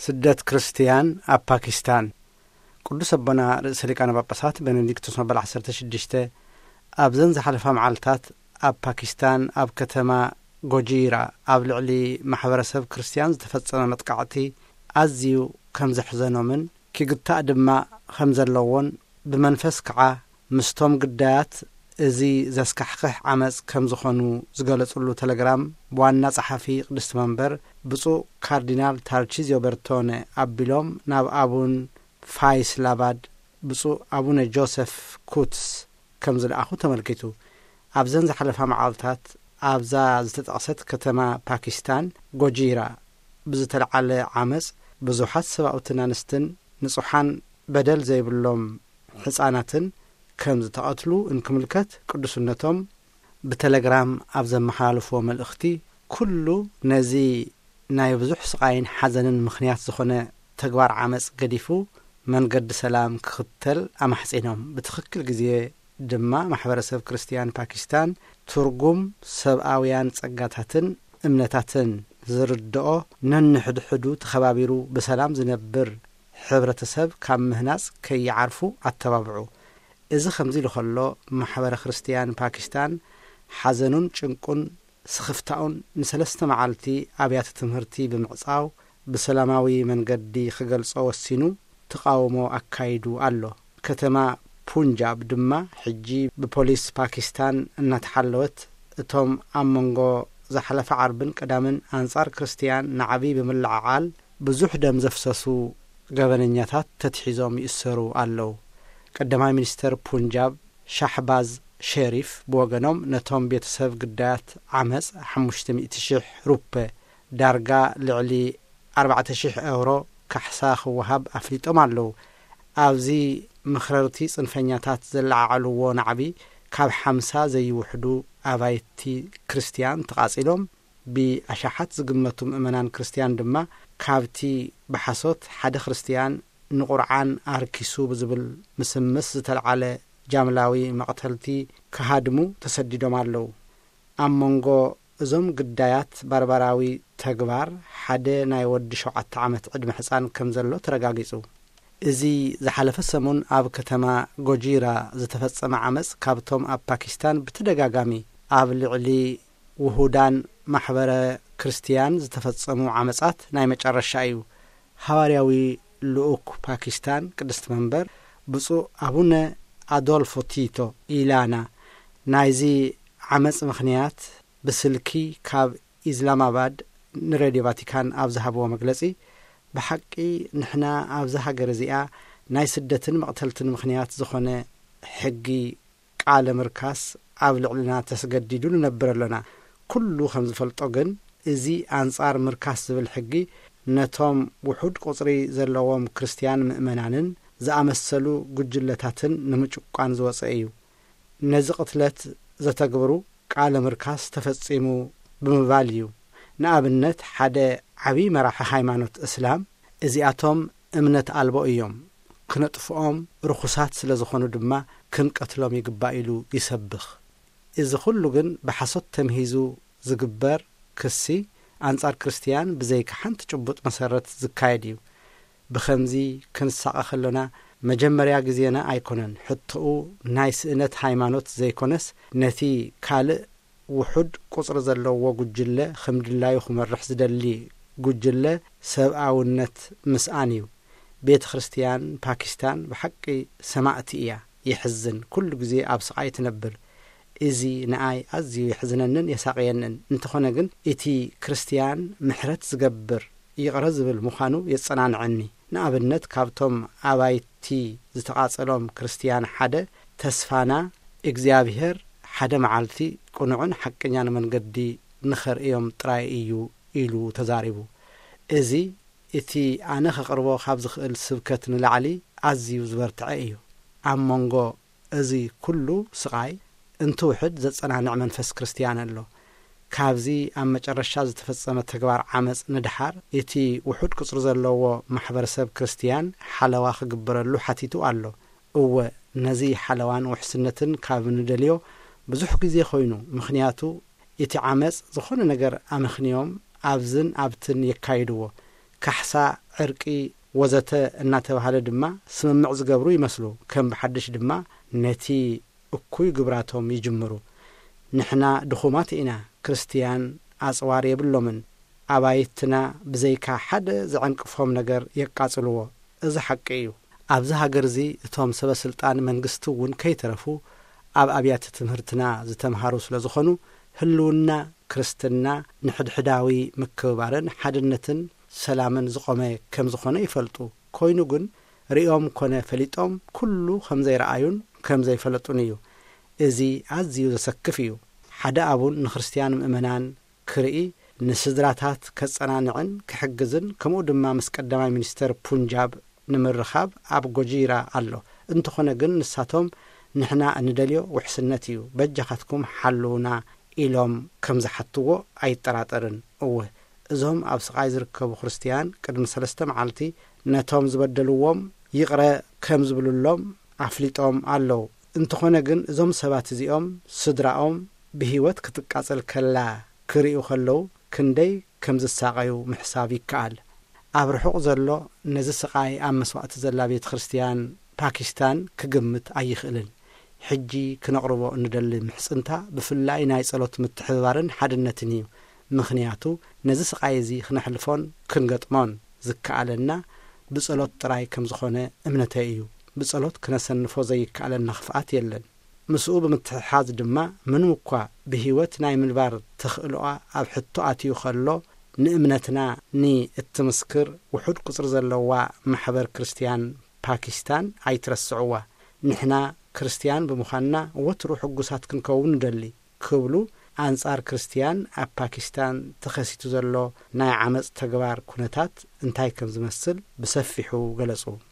ስደት ክርስቲያን ኣብ ፓኪስታን ቅዱስ አቦና ርእሰ ሊቃነ ጳጳሳት ቤኔዲክቶስ መበል 16 ኣብዘን ዝሓለፋ መዓልታት ኣብ ፓኪስታን ኣብ ከተማ ጎጂራ ኣብ ልዕሊ ማሕበረሰብ ክርስቲያን ዝተፈጸመ መጥቃዕቲ ኣዝዩ ከም ዘሕዘኖምን ክግታእ ድማ ከም ዘለዎን ብመንፈስ ከዓ ምስቶም ግዳያት እዚ ዘስካሕክሕ ዓመፅ ከም ዝኾኑ ዝገለጹሉ ቴሌግራም ዋና ጸሓፊ ቅድስት መንበር ብፁዕ ካርዲናል ታርቺዚዮ በርቶኔ ኣቢሎም ናብ አቡን ፋይስላባድ ብፁዕ አቡነ ጆሴፍ ኩትስ ከም ዝለኣኹ ተመልኪቱ ኣብዘን ዝሓለፋ መዓልታት ኣብዛ ዝተጠቕሰት ከተማ ፓኪስታን ጎጂራ ብዝተለዓለ ዓመፅ ብዙሓት ሰብኣውትን ኣንስትን ንጹሓን በደል ዘይብሎም ህፃናትን ከም ዝተቐትሉ እንክምልከት ቅዱስነቶም ብቴሌግራም ኣብ ዘመሓላልፍዎ መልእኽቲ ኩሉ ነዚ ናይ ብዙሕ ስቃይን ሓዘንን ምኽንያት ዝኾነ ተግባር ዓመፅ ገዲፉ መንገዲ ሰላም ክኽተል ኣማሕጺኖም ብትኽክል ግዜ ድማ ማሕበረሰብ ክርስቲያን ፓኪስታን ትርጉም ሰብኣውያን ጸጋታትን እምነታትን ዝርድኦ ነንሕድሕዱ ተኸባቢሩ ብሰላም ዝነብር ሕብረተሰብ ካብ ምህናጽ ከይዓርፉ ኣተባብዑ እዚ ከምዚ ልኸሎ ማሕበረ ክርስቲያን ፓኪስታን ሓዘኑን ጭንቁን ስኽፍታኡን ንሰለስተ መዓልቲ ኣብያተ ትምህርቲ ብምዕጻው ብሰላማዊ መንገዲ ክገልጾ ወሲኑ ተቃውሞ ኣካይዱ ኣሎ። ከተማ ፑንጃብ ድማ ሕጂ ብፖሊስ ፓኪስታን እናተሓለወት እቶም ኣብ መንጎ ዝሓለፈ ዓርብን ቀዳምን ኣንጻር ክርስቲያን ንዓቢ ብምልዓዓል ብዙሕ ደም ዘፍሰሱ ገበነኛታት ተትሒዞም ይእሰሩ ኣለዉ። ቀዳማይ ሚኒስተር ፑንጃብ ሻሕባዝ ሸሪፍ ብወገኖም ነቶም ቤተሰብ ግዳያት ዓመፅ 500,000 ሩፔ ዳርጋ ልዕሊ 4,000 ኤውሮ ካሕሳ ክወሃብ ኣፍሊጦም ኣለዉ። ኣብዚ ምኽረርቲ ጽንፈኛታት ዘለዓዓልዎ ናዕቢ ካብ 50 ዘይውሕዱ ኣባይቲ ክርስቲያን ተቓጺሎም ብኣሻሓት ዝግመቱ ምእመናን ክርስቲያን ድማ ካብቲ ብሓሶት ሓደ ክርስቲያን ንቁርዓን ኣርኪሱ ብዝብል ምስምስ ዝተለዓለ ጃምላዊ መቕተልቲ ክሃድሙ ተሰዲዶም ኣለዉ። ኣብ መንጎ እዞም ግዳያት ባርባራዊ ተግባር ሓደ ናይ ወዲ 7 ዓመት ዕድመ ሕፃን ከም ዘሎ ተረጋጊጹ። እዚ ዝሓለፈ ሰሙን ኣብ ከተማ ጎጂራ ዝተፈጸመ ዓመፅ ካብቶም ኣብ ፓኪስታን ብተደጋጋሚ ኣብ ልዕሊ ውሁዳን ማሕበረ ክርስቲያን ዝተፈጸሙ ዓመፃት ናይ መጨረሻ እዩ። ሃዋርያዊ ልኡክ ፓኪስታን ቅድስት መንበር ብፁዕ አቡነ አዶልፎ ቲቶ ኢላና ናይዚ ዓመፅ ምኽንያት ብስልኪ ካብ ኢስላማባድ ንሬድዮ ቫቲካን ኣብ ዝሃብዎ መግለጺ ብሓቂ ንሕና ኣብዛ ሃገር እዚኣ ናይ ስደትን መቕተልትን ምኽንያት ዝኾነ ሕጊ ቃለ ምርካስ ኣብ ልዕልና ተስገዲዱ ንነብር ኣለና። ኩሉ ከም ዝፈልጦ ግን እዚ ኣንጻር ምርካስ ዝብል ሕጊ ነቶም ውሑድ ቁጽሪ ዘለዎም ክርስቲያን ምእመናንን ዝኣመሰሉ ጉጅለታትን ንምጭቋን ዝወፀ እዩ። ነዚ ቅትለት ዘተግብሩ ቃለ ምርካስ ተፈጺሙ ብምባል እዩ። ንኣብነት ሓደ ዓብዪ መራሒ ሃይማኖት እስላም እዚኣቶም እምነት ኣልቦ እዮም፣ ክነጥፍኦም ርኹሳት ስለ ዝኾኑ ድማ ክንቀትሎም ይግባእ ኢሉ ይሰብኽ። እዚ ኩሉ ግን ብሓሶት ተምሂዙ ዝግበር ክሲ አንጻር ክርስቲያን ብዘይካ ሓንቲ ጭቡጥ መሰረት ዝካየድ እዩ። ብኸምዚ ክንሳቐ ኸለና መጀመርያ ግዜና ኣይኮነን፣ ሕትኡ ናይ ስእነት ሃይማኖት ዘይኮነስ ነቲ ካልእ ውሑድ ቁጽሪ ዘለዎ ጉጅለ ከምድላዩ ክመርሕ ዝደሊ ጉጅለ ሰብኣውነት ምስኣን እዩ። ቤተ ክርስቲያን ፓኪስታን ብሓቂ ሰማዕቲ እያ። ይሕዝን፣ ኩሉ ግዜ ኣብ ስቃይ ትነብር። እዚ ንኣይ ኣዝዩ ይሕዝነንን የሳቅየንን። እንተኾነ ግን እቲ ክርስቲያን ምሕረት ዝገብር ይቕረ ዝብል ምዃኑ የጸናንዐኒ። ንኣብነት ካብቶም ኣባይቲ ዝተቓጸሎም ክርስቲያን ሓደ ተስፋና እግዚኣብሔር ሓደ መዓልቲ ቁኑዕን ሓቀኛን መንገዲ ንኸርእዮም ጥራይ እዩ ኢሉ ተዛሪቡ። እዚ እቲ ኣነ ኸቕርቦ ካብ ዝኽእል ስብከት ንላዕሊ ኣዝዩ ዝበርትዐ እዩ። ኣብ መንጎ እዚ ኩሉ ስቃይ እንትውሕድ ዘጸናንዕ መንፈስ ክርስቲያን ኣሎ። ካብዚ ኣብ መጨረሻ ዝተፈጸመ ተግባር ዓመፅ ንድሓር እቲ ውሑድ ቁጽሪ ዘለዎ ማሕበረሰብ ክርስቲያን ሓለዋ ክግበረሉ ሓቲቱ ኣሎ። እወ ነዚ ሓለዋን ውሕስነትን ካብ ንደልዮ ብዙሕ ግዜ ኮይኑ፣ ምኽንያቱ እቲ ዓመፅ ዝኾነ ነገር ኣመኽንዮም ኣብዝን ኣብትን የካይድዎ። ካሕሳ عرقي وزته እናተባሃለ ድማ ስምምዕ ዝገብሩ ይመስሉ ከም በሐድሽ ድማ ነቲ እኩይ ግብራቶም ይጅምሩ ንሕና ድኹማት ኢና ክርስቲያን አጽዋር የብሎምን አባይትና ብዘይካ ሓደ ዝዕንቅፎም ነገር የቃጽልዎ እዚ ሐቂ እዩ ኣብዚ ሃገር እዚ እቶም ሰበስልጣን መንግስቲ እውን ከይተረፉ ኣብ ኣብያተ ትምህርትና ዝተምሃሩ ስለ ዝኾኑ ህልውና ክርስትና ንሕድሕዳዊ ምክብባርን ሓድነትን ሰላምን ዝቆመ ከም ዝኾነ ይፈልጡ ኮይኑ ግን ሪኦም ኮነ ፈሊጦም ኩሉ ከም ዘይረአዩን ከም ዘይፈለጡን እዩ እዚ ኣዝዩ ዘሰክፍ እዩ ሓደ አቡን ንክርስቲያን ምእመናን ክርኢ ንስድራታት ከጸናንዕን ክሕግዝን ከምኡ ድማ ምስ ቀዳማይ ሚኒስተር ፑንጃብ ንምርኻብ ኣብ ጎጂራ ኣሎ እንተኾነ ግን ንሳቶም ንሕና እንደልዮ ውሕስነት እዩ በጃኻትኩም ሓልውና ኢሎም ከም ዝሓትዎ ኣይጠራጠርን እወ እዞም ኣብ ስቃይ ዝርከቡ ክርስቲያን ቅድሚ 3 መዓልቲ ነቶም ዝበደልዎም ይቕረ ከም ዝብሉሎም ኣፍሊጦም ኣለው እንተኾነ ግን እዞም ሰባት እዚኦም ስድራኦም ብህይወት ክትቃጸል ከላ ክሪኡ ከለው ክንደይ ከም ዝሳቀዩ ምሕሳብ ይከኣል ኣብ ርሑቕ ዘሎ ነዚ ስቃይ ኣብ መስዋዕቲ ዘላ ቤተ ክርስቲያን ፓኪስታን ክግምት ኣይኽእልን ሕጂ ክነቕርቦ እንደሊ ምሕጽንታ ብፍላይ ናይ ጸሎት ምትሕብባርን ሓድነትን እዩ ምኽንያቱ ነዚ ስቃይ እዚ ክነሕልፎን ክንገጥሞን ዝከኣለና ብጸሎት ጥራይ ከም ዝኾነ እምነተይ እዩ ብጸሎት ክነሰንፎ ዘይከኣለና ክፍኣት የለን ምስኡ ብምትሕሓዝ ድማ ምንም እኳ ብህይወት ናይ ምንባር ተኽእሎኣ ኣብ ሕቶ ኣትዩ ከሎ ንእምነትና እትምስክር ውሑድ ቁጽር ዘለዋ ማሕበር ክርስቲያን ፓኪስታን ኣይትረስዕዋ ንሕና ክርስቲያን ብምዃንና ወትሩ ሕጉሳት ክንከውን ንደሊ ክብሉ አንጻር ክርስቲያን ኣብ ፓኪስታን ተኸሲቱ ዘሎ ናይ ዓመጽ ተግባር ኩነታት እንታይ ከም ዝመስል ብሰፊሑ ገለጹ